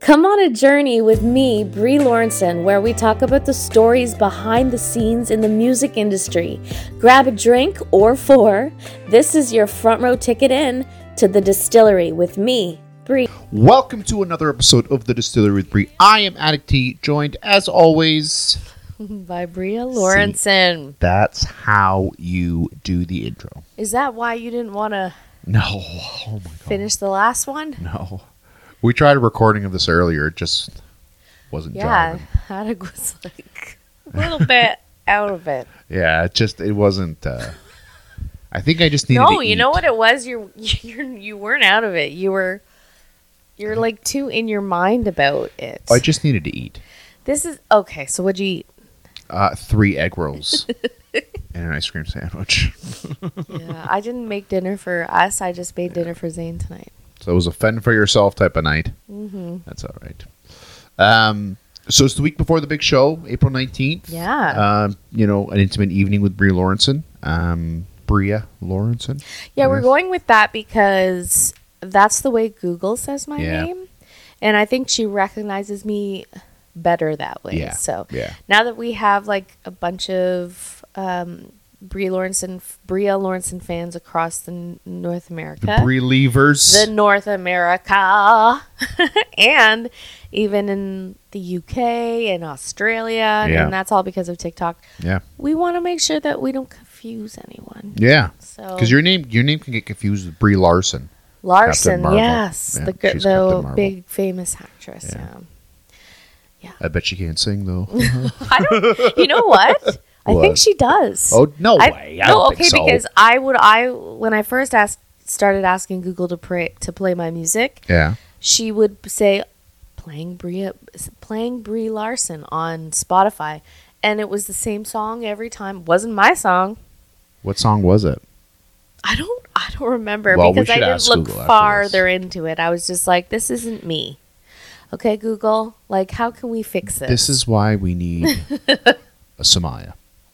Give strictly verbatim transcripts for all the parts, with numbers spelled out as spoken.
Come on a journey with me, Brie Lawrenson, where we talk about the stories behind the scenes in the music industry. Grab a drink or four. This is your front row ticket in to the distillery with me, Brie. Welcome to another episode of The Distillery with Brie. I am Addict T, joined as always by Bria Lawrenson. See, that's how you do the intro. Is that why you didn't want to No. Oh my God. finish the last one? No. We tried a recording of this earlier. It just wasn't Yeah, jiving. Haddock was like a little bit out of it. Yeah, it just, it wasn't, uh, I think I just needed No, to you eat. know what it was? You're, you're, you weren't out of it. You were, you're like too in your mind about it. I just needed to eat. This is, okay, so what'd you eat? Uh, three egg rolls and an ice cream sandwich. Yeah, I didn't make dinner for us. I just made dinner for Zane tonight. So it was a fend for yourself type of night. Mm-hmm. That's all right. Um, so it's the week before the big show, April nineteenth. Yeah. Um, you know, an intimate evening with Brie Lawrenson. Um, Bria Lawrenson. Yeah, we're Yes. going with that because that's the way Google says my Yeah. name. And I think she recognizes me better that way. Yeah. So Yeah. now that we have like a bunch of um, Brie Lawrenson, Bria Lawrenson fans across the n- North America. The Brie Leavers. The North America. And even in the U K and Australia. Yeah. And that's all because of TikTok. yeah. We want to make sure that we don't confuse anyone. Yeah. So Because your name your name can get confused with Brie Larson. Larson, Marvel. yes, Yeah, the gr- she's Captain the Marvel. big famous actress. Yeah. Yeah. I bet she can't sing, though. I don't. You know what? I What? think she does. Oh, no I, way. I no, don't okay, think so. because I would. I when I first asked, started asking Google to pray to play my music, Yeah. she would say, "Playing Brie, playing Brie Larson on Spotify," and it was the same song every time. Wasn't my song. What song was it? I don't. I don't remember Well, we because I should didn't ask look Google after farther into it. I was just like, "This isn't me." Okay, Google. Like, how can we fix this? This is why we need a Samaya.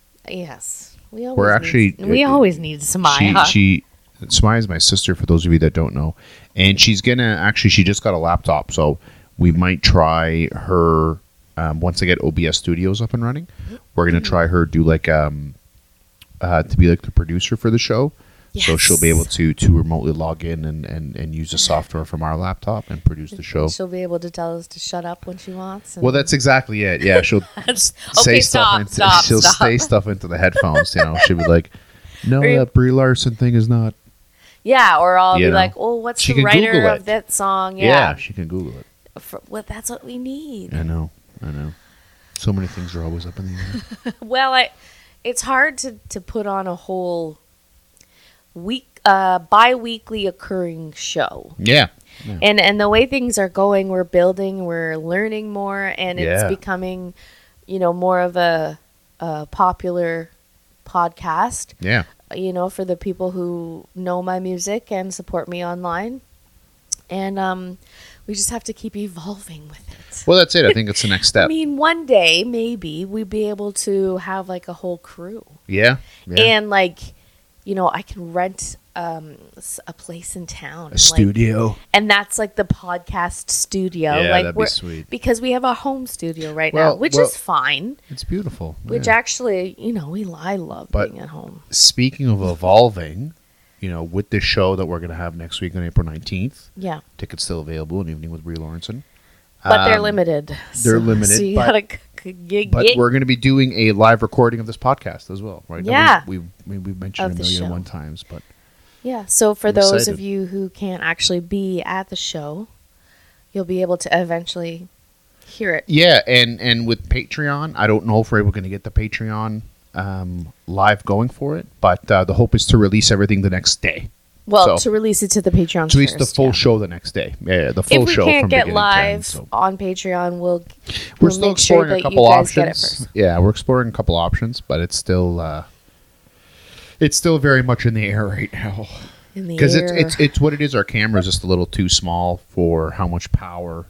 Yes, we always. We're need- actually- we uh, always need Samaya. She, she, Samaya is my sister, for those of you that don't know. And she's going to, actually, she just got a laptop. So we might try her, um, once I get O B S Studios up and running, we're going to try her do like, um, uh, to be like the producer for the show. So she'll be able to to remotely log in and, and, and use the software from our laptop and produce the show. She'll be able to tell us to shut up when she wants. and- Well, that's exactly it. Yeah, she'll say Okay, stuff stop, into stop, she'll stop. say stuff into the headphones. You know, she'll be like, "No, Are you- that Brie Larson thing is not." yeah, or I'll You be know. like, "Oh, what's She the can writer Google of it. that song?" Yeah, Yeah, she can Google it. For, well, that's what we need. I know, I know. So many things are always up in the air. Well, I, it's hard to to put on a whole week, uh, bi-weekly occurring show. Yeah, yeah. And and the way things are going, we're building, we're learning more, and it's Yeah. becoming, you know, more of a, a popular podcast. yeah. You know, for the people who know my music and support me online, and um, we just have to keep evolving with it. Well, that's it. I think it's the next I step. mean, one day maybe we'd be able to have like a whole crew, Yeah, yeah. and like, you know, I can rent um s- a place in town, A and, like, studio. and that's like the podcast studio. Yeah, like that'd be we're- sweet. because we have a home studio right Well, now, which well- is fine. It's beautiful. Which yeah. actually, you know, we I love But- being at home. Speaking of evolving, you know, with this show that we're going to have next week on April nineteenth, Yeah, tickets still available. An evening with Brie Lawrenson. but they're Um, limited. they're So- limited, So you but- gotta c- c- get, But get- we're going to be doing a live recording of this podcast as well, right? Now, Yeah. we, we, we've mentioned Of a the million show. and one times, but Yeah, so for I'm those excited. of you who can't actually be at the show, you'll be able to eventually hear it. yeah, and, and with Patreon, I don't know if we're able to get the Patreon um, live going for it, but uh, the hope is to release everything the next day. Well, So- to release it to the Patreon To release the first, full yeah. show the next day. Yeah, the full If we show can't from get beginning to end, live so. on Patreon, we'll, We're we'll still make sure exploring that a couple you guys get it options. first. Yeah, we're exploring a couple options, but it's still uh, it's still very much in the air right now. In the Because it's air. it's it's what it is. Our camera is just a little too small for how much power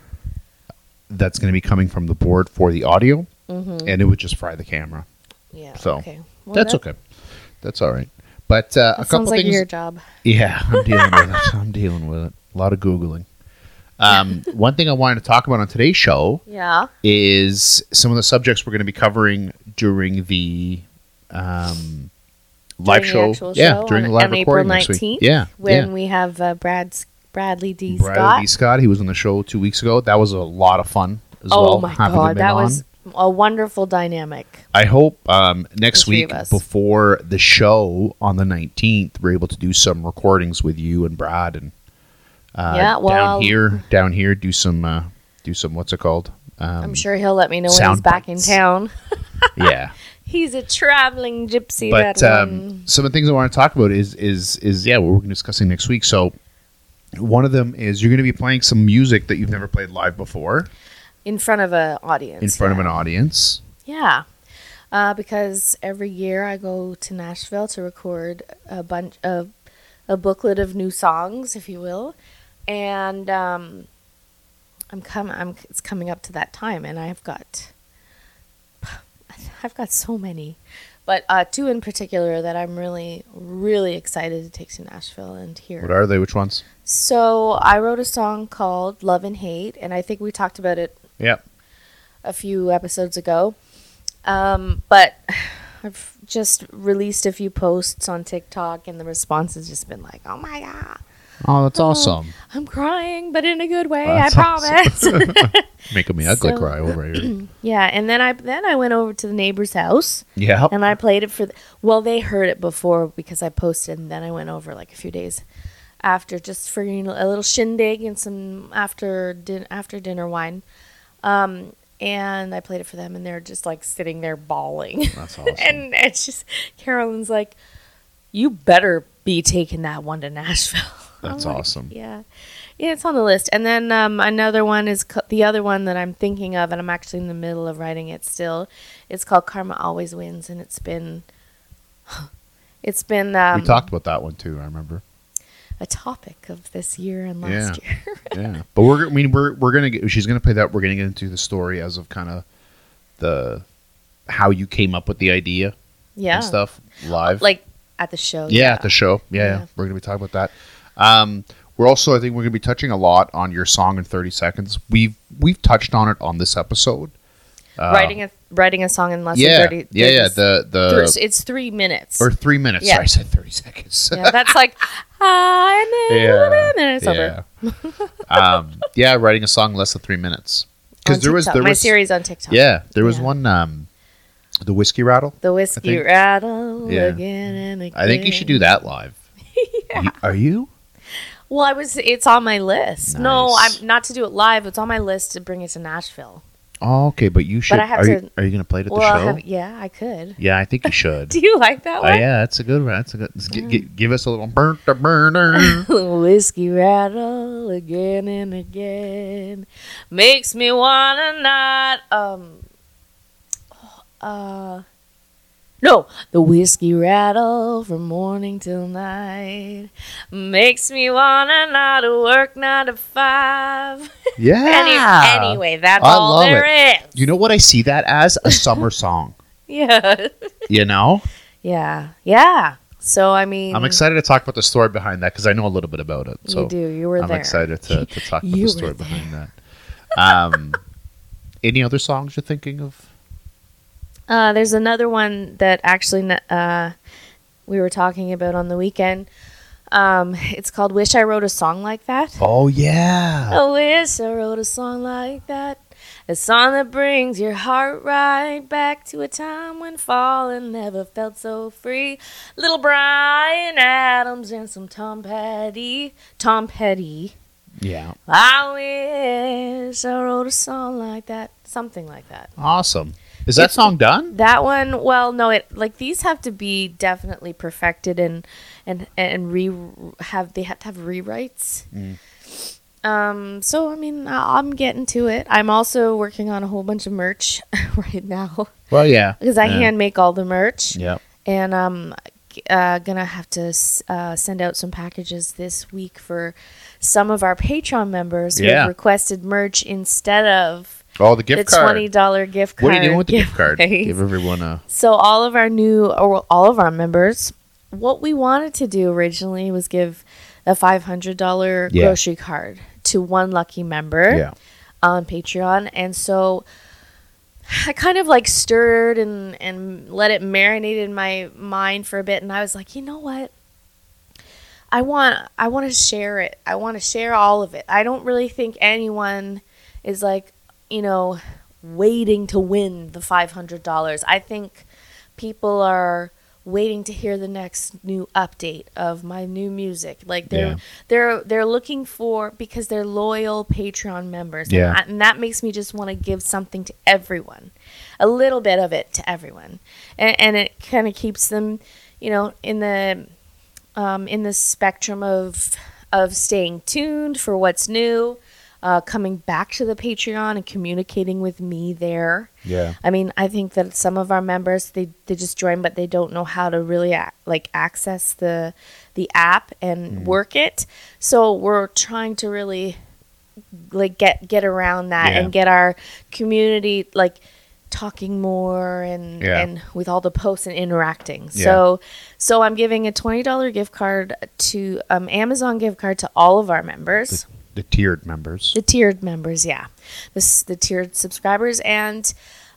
that's going to be coming from the board for the audio, Mhm. and it would just fry the camera. Yeah, so, okay. Well, That's that- okay. That's all right. But uh, a That couple sounds like things. your job. Yeah, I'm dealing with it. I'm dealing with it. A lot of googling. Um, one thing I wanted to talk about on today's show Yeah. is some of the subjects we're going to be covering during the um, live During the show. actual yeah, show during on- the live on April recording next week. nineteenth, Yeah, When yeah. we have uh, Brad's, Bradley D. Bradley Scott. D. Scott, he was on the show two weeks ago. That was a lot of fun as Oh well. my having God, him that on. was a wonderful dynamic. I hope um, next The three week of us. before the show on the nineteenth, we're able to do some recordings with you and Brad and uh, Yeah, well, down I'll- here, down here, do some, uh, do some. What's it called? Um, I'm sure he'll let me know when sound he's back bites. in town. Yeah, He's a traveling gypsy. but that um, one. some of the things I want to talk about is is is yeah, what we're going to be discussing next week. So one of them is you're going to be playing some music that you've never played live before In front of an audience. in front of yeah. an audience. Yeah. Uh, because every year I go to Nashville to record a bunch of a booklet of new songs, if you will, and um, I'm com- I'm it's coming up to that time, and I've got I've got so many, but uh, two in particular that I'm really really excited to take to Nashville and hear. What are they? Which ones? So I wrote a song called "Love and Hate," and I think we talked about it Yeah. a few episodes ago. Um, but I've just released a few posts on TikTok, and the response has just been like, "Oh my God, Oh, that's awesome. I'm crying, but in a good way, That's I promise." Making me ugly So- cry over here. Yeah, and then I then I went over to the neighbor's house Yeah. and I played it for. The, well, they heard it before because I posted, and then I went over like a few days after just for you know, a little shindig and some after din- after dinner wine. Um, and I played it for them, and they're just like sitting there bawling. That's awesome. And it's just Carolyn's like, "You better be taking that one to Nashville." That's I'm like, awesome. Yeah, yeah, it's on the list. And then um, another one is co- the other one that I'm thinking of, and I'm actually in the middle of writing it still. It's called "Karma Always Wins," and it's been, it's been um, we talked about that one too. I remember. a topic of this year and last Yeah. year. Yeah, but we're. I mean, we're we're gonna get. She's gonna play that. We're gonna get into the story as of kind of the how you came up with the idea Yeah, and stuff live. like at the show. yeah, at the show. Yeah, yeah. Yeah. We're gonna be talking about that. Um, we're also. I think we're gonna be touching a lot on your song in thirty seconds. We've we've touched on it on this episode. Uh, writing a writing a song in less yeah, than thirty. yeah, yeah. thirty The the Three- it's three minutes. or three minutes. Yeah. Sorry, I said thirty seconds. Yeah, that's like, ah, and then, Yeah, and then it's over. yeah. um, yeah, writing a song in less than three minutes. On Because there was TikTok. there my was series on TikTok. yeah there was Yeah. one um, the whiskey rattle. The whiskey think- rattle Yeah. again and again. I think you should do that live. You- are you? Well, I was. It's on my list. No, Nice. I'm not to do it live. It's on my list to bring it to Nashville. Oh, okay, but you should. I have are, you, to- are you going to play it at Well, the I'll show? have, yeah, I could. Yeah, I think you should. Do you like that Oh, one? yeah, that's a good one. That's a good. G- g- give us a little burn to burner. Whiskey rattle again and again makes me wanna not um uh no the whiskey rattle from morning till night makes me wanna not work nine to five. Yeah. Any, anyway, that's I all love there is. You know what I see that as? A summer song. Yeah. You know? Yeah. Yeah. So I mean, I'm excited to talk about the story behind that because I know a little bit about it. So you do. You were I'm there. excited to, to talk about You the story were there. behind that. Um, any other songs you're thinking of? Uh, there's another one that actually uh, we were talking about on the weekend. Um, it's called "Wish I Wrote a Song Like That." Oh yeah. I wish I wrote a song like that, a song that brings your heart right back to a time when falling never felt so free. Little Brian Adams and some Tom Petty, Tom Petty. Yeah. I wish I wrote a song like that, something like that. Awesome. Is that It's- song done? That one, well, no, it like these have to be definitely perfected and and and re have they have to have rewrites. Mm. Um, so I mean, I- I'm getting to it. I'm also working on a whole bunch of merch right now Well, yeah. because I yeah. hand make all the merch, Yep. and um, g- uh, gonna have to s- uh, send out some packages this week for some of our Patreon members who Yeah. have requested merch instead of Oh, the gift the card. twenty dollar gift card. What are you doing with the gift card? giveaway. Give everyone a. So all of our new, or all of our members, what we wanted to do originally was give a five hundred dollars Yeah. grocery card to one lucky member Yeah. on Patreon. And so I kind of like stirred and, and let it marinate in my mind for a bit. And I was like, you know what? I want I want to share it. I want to share all of it. I don't really think anyone is like, you know, waiting to win the five hundred dollars. I think people are waiting to hear the next new update of my new music. Like they're Yeah. they're they're looking for, because they're loyal Patreon members. Yeah. And, I, and that makes me just want to give something to everyone. A little bit of it to everyone. And and it kind of keeps them, you know, in the um, in the spectrum of of staying tuned for what's new, uh, coming back to the Patreon and communicating with me there. Yeah. I mean, I think that some of our members, they, they just join, but they don't know how to really ac- like access the the app and Mm. work it. So we're trying to really like get get around that Yeah. and get our community like talking more and Yeah. and with all the posts and interacting. Yeah. So so I'm giving a twenty dollars gift card to um, Amazon gift card to all of our members. The, the tiered members. The tiered members, yeah. The, s- the tiered subscribers. And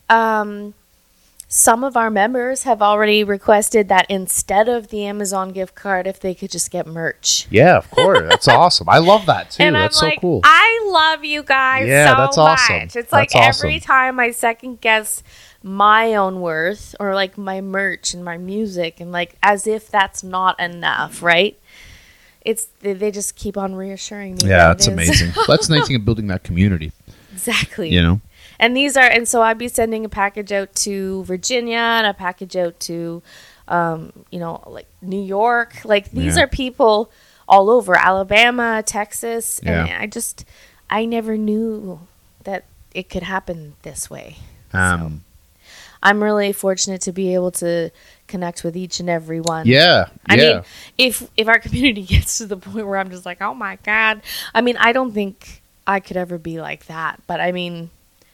um, some of our members have already requested that instead of the Amazon gift card, if they could just get merch. Yeah, of course. That's awesome. I love that too. And That's I'm so like, cool. I love you guys Yeah, so that's awesome. much. It's like That's every awesome. time I second guess my own worth or like my merch and my music, and like as if that's not enough, right? It's they, they just keep on reassuring me. Yeah, that that's it is. amazing. That's the nice thing of building that community. Exactly. You know? And these are, and so I'd be sending a package out to Virginia and a package out to, um, you know, like New York. Like these Yeah. are people all over Alabama, Texas. And Yeah. I just, I never knew that it could happen this way. Um, I'm really fortunate to be able to connect with each and every one. yeah. I yeah. mean, if if our community gets to the point where I'm just like, oh my God. I mean, I don't think I could ever be like that. But I mean,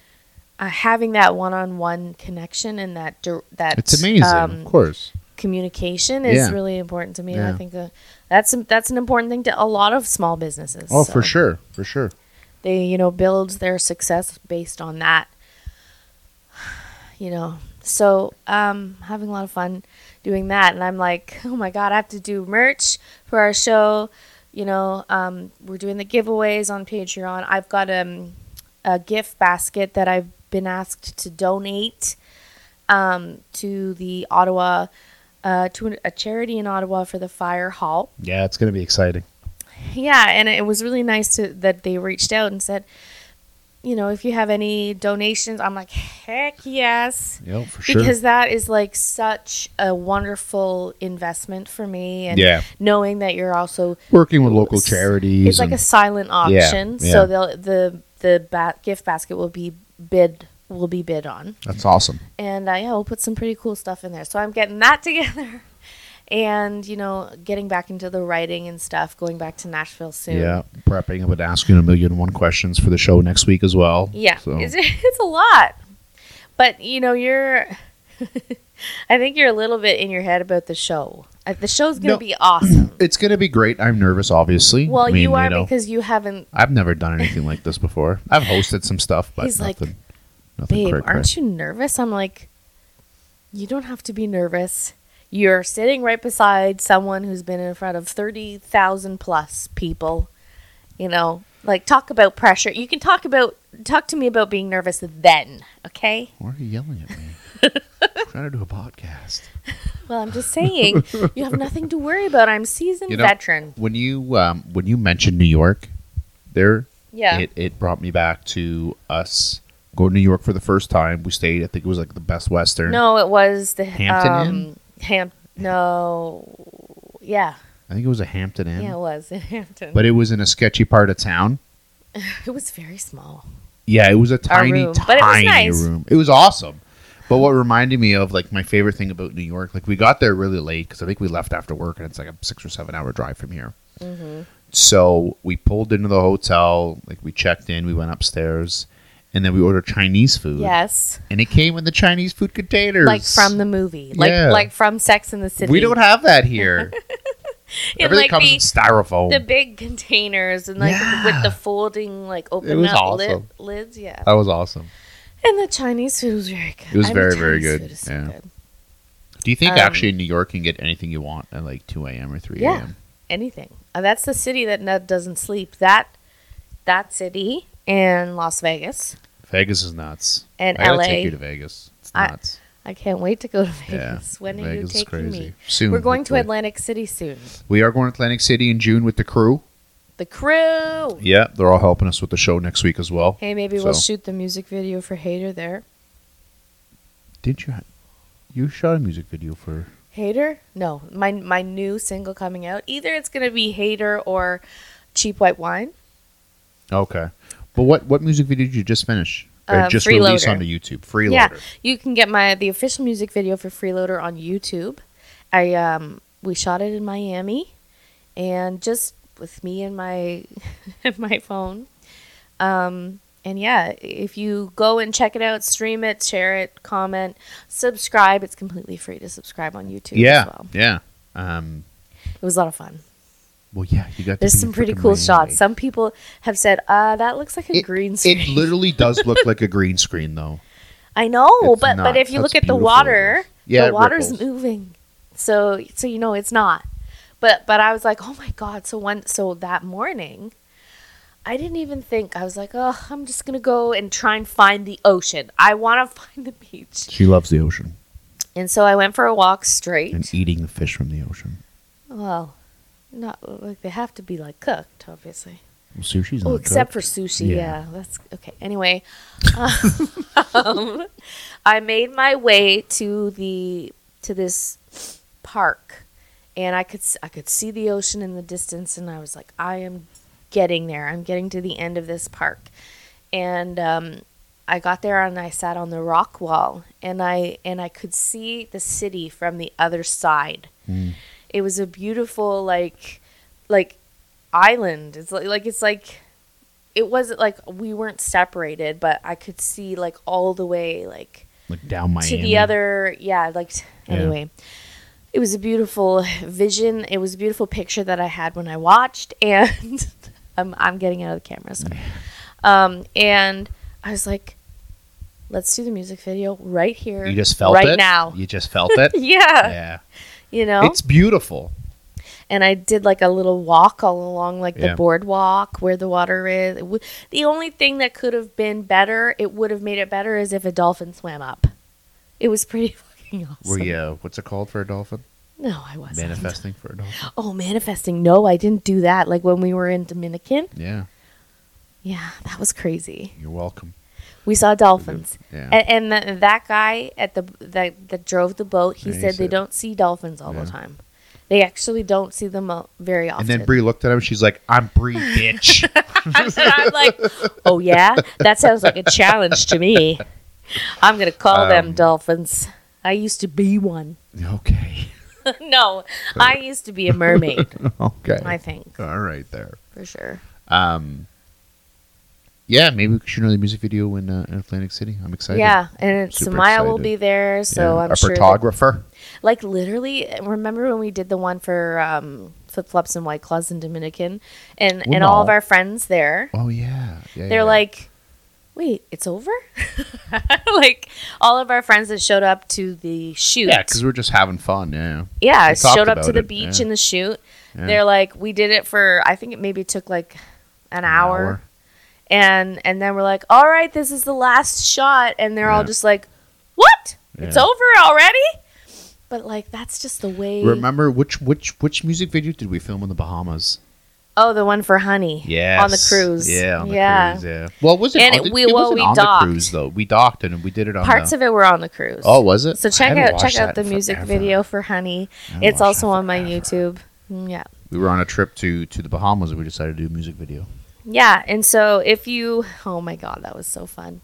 uh, having that one-on-one connection and that dir- that it's amazing, um, of course. communication is Yeah. really important to me. And Yeah. I think uh, that's that's an important thing to a lot of small businesses. Oh, So for sure. For sure. They, you know, build their success based on that. You know, so um, having a lot of fun doing that, and I'm like, oh my God, I have to do merch for our show. You know, um, we're doing the giveaways on Patreon. I've got um, a gift basket that I've been asked to donate um, to the Ottawa, uh, to a charity in Ottawa for the Fire Hall. Yeah, it's going to be exciting. Yeah, and it was really nice to that they reached out and said, you know, if you have any donations, I'm like, heck yes. Yeah, for sure. Because that is like such a wonderful investment for me. And Yeah. knowing that you're also, Working with local charities. it's like a and- silent auction. yeah. So they'll, the the ba- gift basket will be bid will be bid on. That's awesome. And uh, yeah, we'll put some pretty cool stuff in there. So I'm getting that together. And, you know, getting back into the writing and stuff, going back to Nashville soon. Yeah, prepping. I would ask you a million and one questions for the show next week as well. Yeah, So. it's, it's a lot. But, you know, you're... I think you're a little bit in your head about the show. Uh, The show's going to No. be awesome. It's going to be great. I'm nervous, obviously. Well, I mean, you are know, because you haven't... I've never done anything like this before. I've hosted some stuff, but He's like, nothing. nothing Babe, cray-cray. aren't you nervous? I'm like, you don't have to be nervous. You're sitting right beside someone who's been in front of thirty thousand plus people. You know, like talk about pressure. You can talk about, talk to me about being nervous then, okay? Why are you yelling at me? I'm trying to do a podcast. Well, I'm just saying, you have nothing to worry about. I'm seasoned You know, veteran. When you um, when you mentioned New York, there, Yeah. it, it brought me back to us going to New York for the first time. We stayed. I think it was like the Best Western. No, it was the Hampton um, Inn? Ham. No, yeah, I think it was a Hampton Inn. yeah, it was in Hampton. But it was in a sketchy part of town. it was very small. Yeah, it was a tiny, room. But it was tiny nice. room. It was awesome. But what reminded me of like my favorite thing about New York, like we got there really late because I think we left after work and it's like a six or seven hour drive from here. Mm-hmm. So we pulled into the hotel, like we checked in, we went upstairs, and then we ordered Chinese food. Yes, And it came in the Chinese food containers. like from the movie, like Yeah. like from Sex and the City. We don't have that here. in Everything like comes the in styrofoam. the big containers and like Yeah. with the folding like It open was up awesome. lid, lids. Yeah, That was awesome. and the Chinese food was very good. It was I mean, very, very Chinese good. food is so Yeah. good. Do you think Um, actually in New York you can get anything you want at like two a.m. or three Yeah. a.m.? Anything. Uh, that's the city that no- doesn't sleep. That that city and Las Vegas Vegas is nuts. and I gotta L A. take you to Vegas. It's I- nuts. I can't wait to go to Yeah. Vegas. When are Vegas you is taking crazy. me? Soon. We're going to hopefully. Atlantic City soon. We are going to Atlantic City in June with the crew. The crew. Yeah, they're all helping us with the show next week as well. Hey, maybe we'll So- shoot the music video for Hater there. Did you? Ha- you shot a music video for? Hater? No, my my new single coming out. Either it's gonna be Hater or Cheap White Wine. Okay, but what what music video did you just finish? Or Uh, just Freeloader. released on the YouTube. Freeloader. Yeah, you can get my the official music video for Freeloader on YouTube. I um we shot it in Miami, and just with me and my my phone. Um and yeah, if you go and check it out, stream it, share it, comment, subscribe. It's completely free to subscribe on YouTube Yeah, as well. yeah. Um, It was a lot of fun. well, yeah, you got. to There's be some in pretty frickin' cool Miami. shots. Some people have said, "Uh, that looks like a It, green screen." it literally does look like a green screen, though. I know, It's but not. but if you That's look at the beautiful. water, Yeah, the it water's ripples. moving. So so you know it's not. But but I was like, "Oh my god." So one so that morning, I didn't even think. I was like, "Oh, I'm just going to go and try and find the ocean. I want to find the beach." She loves the ocean And so I went for a walk straight. and eating the fish from the ocean. Well, not like they have to be like cooked, obviously. Well, sushi's Oh, not except cooked. for sushi. Yeah. Yeah. that's okay. Anyway, um, I made my way to the to this park, and I could s- I could see the ocean in the distance, and I was like, I am getting there. I'm getting to the end of this park, and um, I got there and I sat on the rock wall, and I and I could see the city from the other side. Mm. It was a beautiful like like island. It's like, like it's like it wasn't like we weren't separated, but I could see like all the way like Like down Miami. to the other yeah, like Yeah. anyway. It was a beautiful vision. It was a beautiful picture that I had when I watched, and I'm I'm getting out of the camera, sorry. Um and I was like, let's do the music video right here. You just felt right it now. You just felt it. Yeah. Yeah. You know? It's beautiful. And I did like a little walk all along like Yeah. the boardwalk where the water is. It w- the only thing that could have been better, it would have made it better, is if a dolphin swam up. It was pretty fucking awesome. Were you? Uh, what's it called for a dolphin? No, I wasn't. Manifesting for a dolphin. Oh, manifesting. No, I didn't do that. Like when we were in Dominican. Yeah. Yeah, that was crazy. You're welcome. We saw dolphins. Yeah. And, and th- that guy at the that, that drove the boat, he Yeah, he said they said- don't see dolphins all Yeah. the time. They actually don't see them uh, very often. And then Bree looked at him. She's like, "I'm Bree, bitch." And I'm like, oh yeah, that sounds like a challenge to me. I'm gonna call them Um, dolphins. I used to be one. Okay. No, I used to be a mermaid. Okay. I think All right there. for sure. Um. Yeah, maybe we could shoot another music video in, uh, in Atlantic City. I'm excited. Yeah, and Super Samaya will excited. be there, so Yeah. I'm Our sure. that- photographer. like literally, remember when we did the one for um, Flip Flops and White Claws in Dominican, and Well, and all of no. our friends there. Oh yeah. Yeah. They're yeah. like, wait, it's over? Like, all of our friends that showed up to the shoot. Yeah, because we're just having fun. Yeah. Yeah, We talked showed up to about the it, beach yeah. in the shoot. Yeah. They're like, we did it for, I think it maybe took like an, hour. hour. And and then we're like, all right, this is the last shot. And they're all Yeah. just like, what? It's Yeah. over already? But like, that's just the way. Remember which which which music video did we film in the Bahamas? Oh, the one for Honey. Yeah. On the cruise. Yeah, on the Yeah. cruise. Yeah. Well, was it? And on it- the, we- it well, wasn't we on docked. the cruise though. We docked and we did it on Parts the, of it were on the cruise. Oh, was it? So I check haven't out check watched out that the in music forever. video for Honey. I haven't It's watched also that on my forever. YouTube. Mm, Yeah. We were on a trip to to the Bahamas and we decided to do a music video. Yeah, and so if you, oh my God, that was so fun.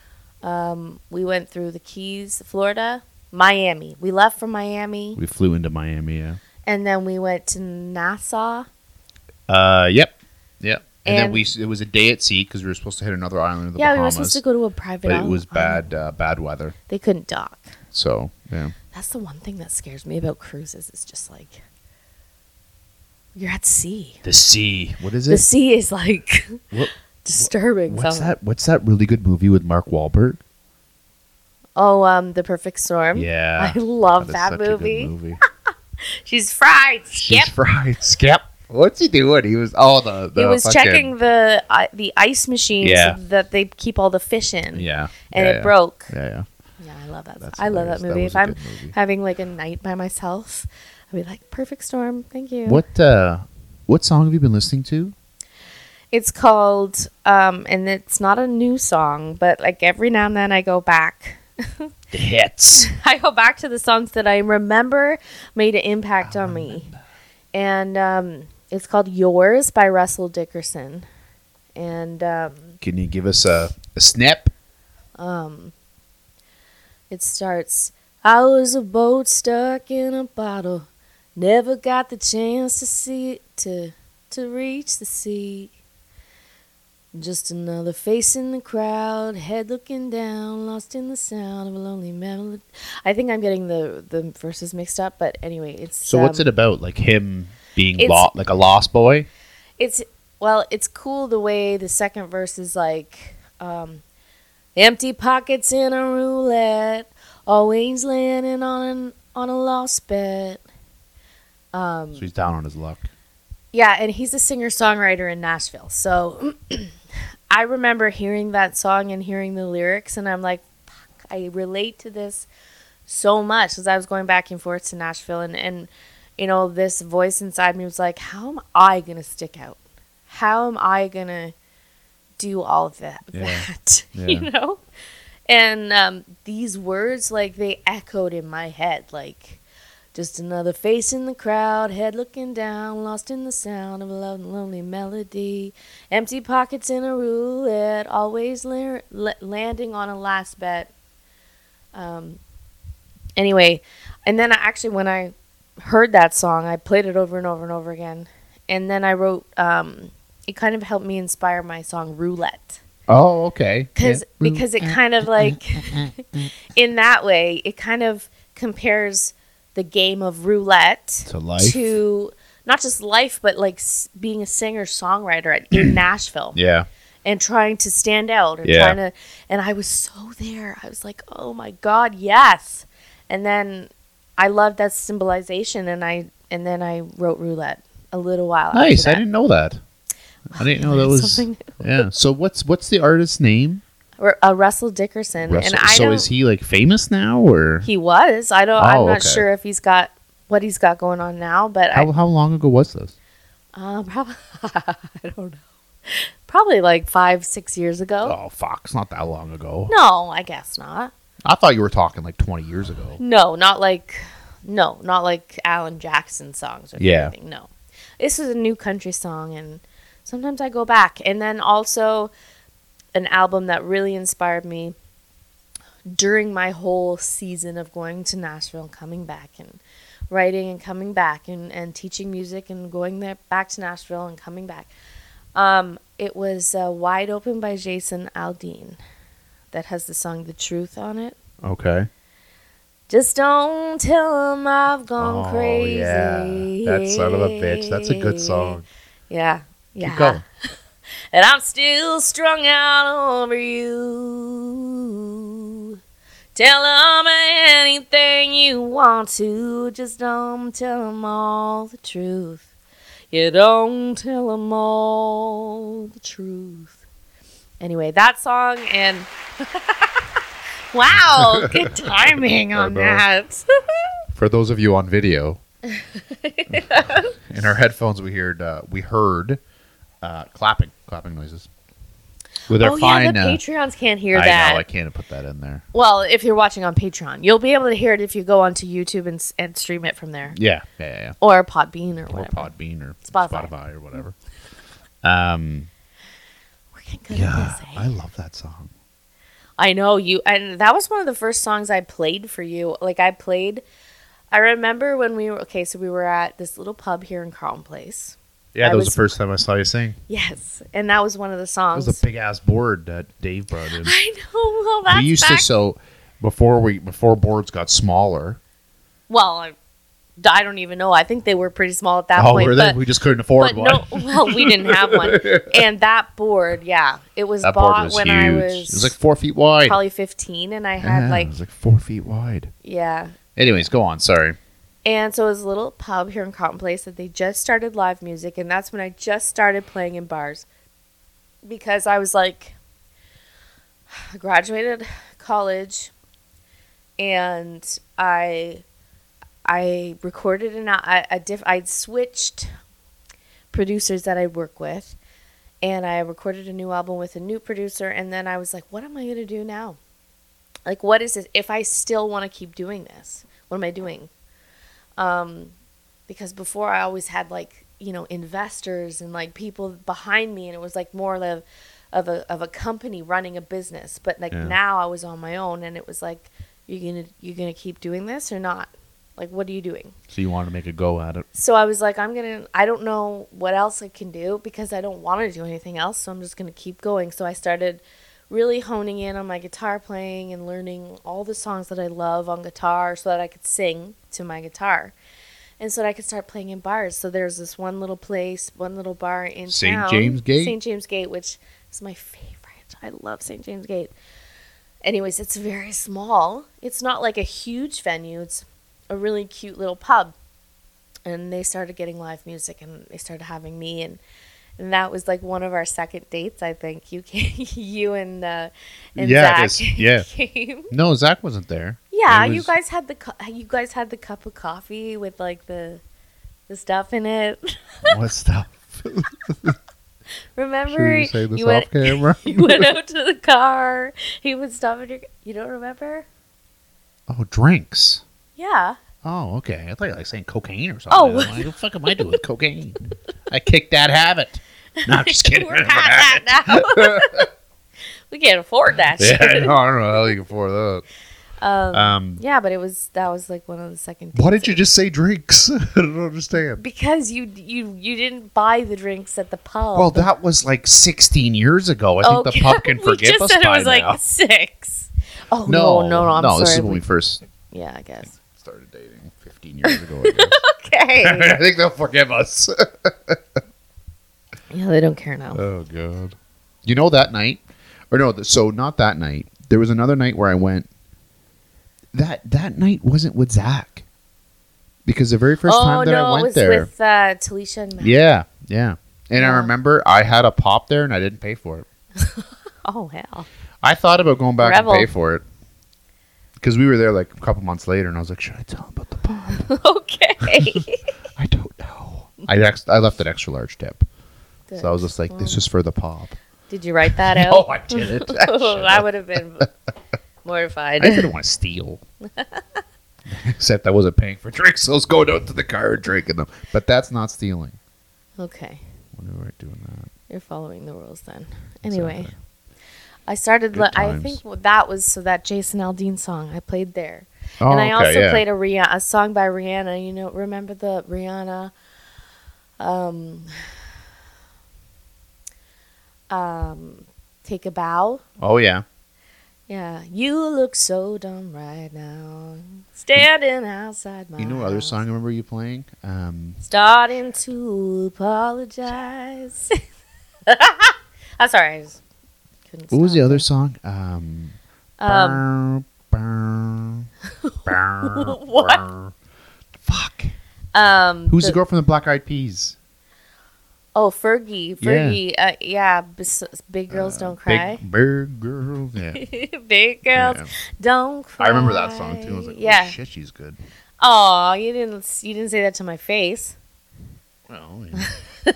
Um, we went through the Keys, Florida, Miami. We left from Miami, We flew into Miami. Yeah. and then we went to Nassau. Uh. Yep. Yep. And, then And- we s- it was a day at sea because we were supposed to hit another island of the Yeah, we were Bahamas. supposed to go to a private but it island. was bad uh, bad weather. They couldn't dock. So yeah. That's the one thing that scares me about cruises. It's just like You're at sea. The Sea. What is it? The sea is like What, disturbing. what's something. that? What's that really good movie with Mark Wahlberg? Oh, um, The Perfect Storm. Yeah, I love is that such a good movie. movie. She's fried. Skip. She's fried. Skip. What's he doing? He was oh the, the He was fucking- checking the uh, the ice machines Yeah. that they keep all the fish in. Yeah, And yeah, it yeah. broke. Yeah, yeah. Yeah, I love that. That's I love that hilarious. That movie. was If a I'm good movie. having like a night by myself, I'd be like, Perfect Storm. Thank you. What uh, what song have you been listening to? It's called, um, and it's not a new song, but like every now and then I go back. The hits. I go back to the songs that I remember made an impact on me. And um, it's called Yours by Russell Dickerson. And um, Can you give us a a snip? um, it starts, I was a boat stuck in a bottle. Never got the chance to see it, to, to reach the sea. Just another face in the crowd, head looking down, lost in the sound of a lonely melody. I think I'm getting the, the verses mixed up, but anyway, it's... So what's um, it about? Like him being it's- lo- like a lost boy? It's, well, it's cool the way the second verse is like, um, empty pockets in a roulette, always landing on an, on a lost bet. Um, So he's down on his luck. Yeah, and he's a singer-songwriter in Nashville. So I remember hearing that song and hearing the lyrics, and I'm like, fuck, I relate to this so much because I was going back and forth to Nashville, and, and, you know, this voice inside me was like, how am I going to stick out? How am I going to do all of that? Yeah. that Yeah. You know? And um, these words, like, they echoed in my head, like... Just another face in the crowd, head looking down, lost in the sound of a lo- lonely melody. Empty pockets in a roulette, always la- la- landing on a last bet. Um. Anyway, and then I actually, when I heard that song, I played it over and over and over again. And then I wrote, um, it kind of helped me inspire my song Roulette. Oh, okay. Cause, Yeah. Because it kind of like, in that way, it kind of compares the game of roulette To life? to not just life, but like s- being a singer songwriter at, in Nashville Yeah. and trying to stand out and Yeah. trying to. And I was so there. I was like, oh my God, yes. And then I loved that symbolization, and I and then I wrote roulette a little while. after Nice. I that. didn't know that. I didn't know that Learned was. something Yeah. So what's what's the artist's name? Or, uh, Russell Dickerson, Russell. and I so don't, is he like famous now or he was. I don't. Oh, I'm not okay. sure if he's got what he's got going on now, but I how how long ago was this? Uh, probably, I don't know. Probably like five, six years ago. Oh fuck! It's not that long ago. No, I guess not. I thought you were talking like twenty years ago. No, not like, no, not like Alan Jackson songs or Yeah. anything. No, this is a new country song, and sometimes I go back. And then also, an album that really inspired me during my whole season of going to Nashville and coming back and writing and coming back and, and teaching music and going there back to Nashville and coming back. Um, it was uh, Wide Open by Jason Aldean that has the song The Truth on it. Okay. Just don't tell him I've gone Oh, crazy. yeah. That son of a bitch. That's a good song. Yeah. Yeah. Keep going. And I'm still strung out over you. Tell them anything you want to. Just don't tell them all the truth. You don't tell them all the truth. Anyway, that song and... Wow, good timing on know. that. For those of you on video, in our headphones we heard uh, we heard uh, clapping, clapping noises. With our Oh fine, yeah, the uh, Patreons can't hear I that. know I can't put that in there. Well, if you're watching on Patreon, you'll be able to hear it if you go onto YouTube and, s- and stream it from there, Yeah, yeah, yeah. yeah. or Podbean or Or whatever. Podbean or Spotify. Spotify, or whatever. Um, We're getting good yeah, at this. Eh? I love that song. I know you, and that was one of the first songs I played for you. Like I played, I remember when we were okay. So we were at this little pub here in Carlton Place. Yeah, I that was, was- the first time I saw you sing. Yes, and that was one of the It songs. was a big ass board that Dave brought in. I know. Well, that's we used back- to so before we before boards got smaller. Well, I, I don't even know. I think they were pretty small at that Oh, point. were they? But, We just couldn't afford but one. no, well, we didn't have one. And that board, yeah, it was That bought board was when huge. I It was, was like four feet wide. probably fifteen, and I had Yeah, like, it was like four feet wide. yeah. Anyways, go on. Sorry. And so it was a little pub here in Cotton Place that they just started live music, and that's when I just started playing in bars. Because I was like, I graduated college, and I I recorded an a, a diff. I'd switched producers that I work with, and I recorded a new album with a new producer. And then I was like, what am I gonna do now? Like, what is this? If I still want to keep doing this, what am I doing? Um, because before I always had like, you know, investors and like people behind me, and it was like more of of a of a company running a business. But like Yeah. now I was on my own, and it was like, you're gonna you're gonna keep doing this or not? Like, what are you doing? So you want to make a go at it? So I was like, I'm gonna. I don't know what else I can do because I don't want to do anything else. So I'm just gonna keep going. So I started really honing in on my guitar playing and learning all the songs that I love on guitar so that I could sing to my guitar. And so that I could start playing in bars. So there's this one little place, one little bar in Saint town. James Gate? Saint James Gate, which is my favorite. I love Saint James Gate. Anyways, it's very small. It's not like a huge venue. It's a really cute little pub. And they started getting live music, and they started having me, and and that was like one of our second dates, I think. You came, you and uh, and Yeah, Zach 'cause- yeah. came. No, Zach wasn't there. Yeah, It you was- guys had the cu- you guys had the cup of coffee with like the the stuff in it. What stuff? Remember? Should we say this you off went, camera? you went out to the car. He would stop in your. You don't remember? Oh, drinks. Yeah. Oh, okay. I thought you were like saying cocaine or something. Oh. I'm like, what the fuck am I doing with cocaine? I kicked that habit. No, I'm just kidding. We're past that now. We can't afford that Yeah, I shit. know, I don't know how you can afford that. Um, Um, yeah, but it was that was like one of the second. Why dates. did you just say drinks? I don't understand. Because you you you didn't buy the drinks at the pub. Well, that was like sixteen years ago. I think Okay. the pub can we forgive just us said by it was like now. six. Oh no, no, no! I'm no, sorry. this is when We- we first yeah, I guess. started dating fifteen years ago. I guess. Okay. I think they'll forgive us. Yeah, they don't care now. Oh god. You know that night, or no? th- So not that night. There was another night where I went. That that night wasn't with Zach, because the very first oh time that no, I it went was there, with uh, Talisha and Matt. yeah, yeah. And I Yeah. remember I had a pop there and I didn't pay for it. Oh hell. I thought about going back Rebel. and pay for it because we were there like a couple months later, and I was like, should I tell him about the pop? Okay. I don't know. I ex- I left an extra large tip, Good. so I was just like, this Well, is for the pop. Did you write that out? No, I didn't. I would have been mortified. I didn't want to steal. Except I wasn't paying for drinks, so I was going out to the car and drinking them. But that's not stealing. Okay, When we weren't doing that. you're following the rules then. Anyway, Exactly. I started. Good Li- I times. think w- that was so that Jason Aldean song I played there, Oh, and I okay, also yeah. played a Rihanna, a song by Rihanna. You know, remember the Rihanna? Um. Um, take a bow. Oh, yeah. Yeah, you look so dumb right now, standing outside my. You know what other house, song I remember you playing? Um, Starting to apologize. I'm sorry, I just couldn't. what was stop the other there. song? Um, Um, burr, burr, What? burr. Fuck. Um, Who's the, girl from the Black Eyed Peas? Oh, Fergie. Fergie. Yeah, uh, yeah bes- big girls don't cry. Big, big girl. Yeah. Big girls Yeah. don't cry. I remember that song too. I was like, yeah. oh shit, she's good. Oh, you didn't. You didn't say that to my face. Well, yeah.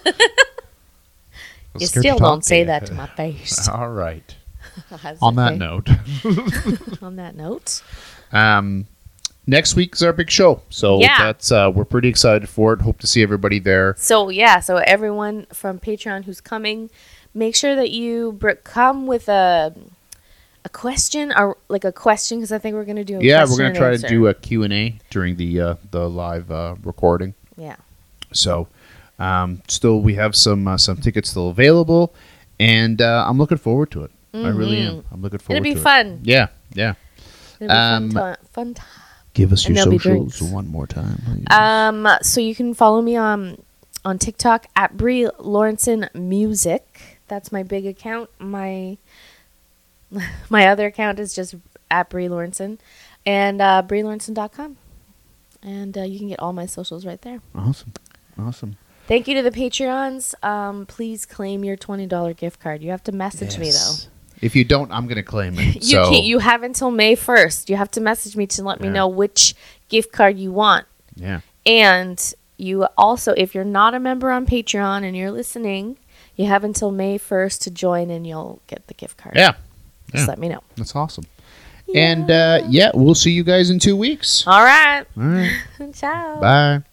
You still don't say that to my face. All right. That's On that okay. note, On that note. um, next week's our big show, so Yeah. that's uh, we're pretty excited for it. Hope to see everybody there. So yeah, so everyone from Patreon who's coming, make sure that you br- come with a a question or like a question because I think we're gonna do a Yeah, we're question gonna and try answer. to do a Q and A during the uh, the live uh, recording. Yeah. So, um, still we have some uh, some tickets still available, and uh, I'm looking forward to it. I really am. I'm looking forward It'll be to fun. it. Yeah, yeah. It'll be Um, fun, to- fun time. Give us And your there'll be socials drinks. one more time. please. Um, so you can follow me on on TikTok at Brie Lawrenson Music. That's my big account. My my other account is just at Brie Lawrenson, and uh, Brie Lawrenson dot com. And uh, you can get all my socials right there. Awesome. Awesome. Thank you to the Patreons. Um, please claim your twenty dollars gift card. You have to message me, though. Yes. If you don't, I'm going to claim it. You so, can't. You have until May first. You have to message me to let me Yeah. know which gift card you want. yeah. And you also, if you're not a member on Patreon and you're listening, you have until May first to join and you'll get the gift card. Yeah. Just Yeah. let me know. That's awesome. And uh, yeah, we'll see you guys in two weeks. All right. All right. Ciao. Bye.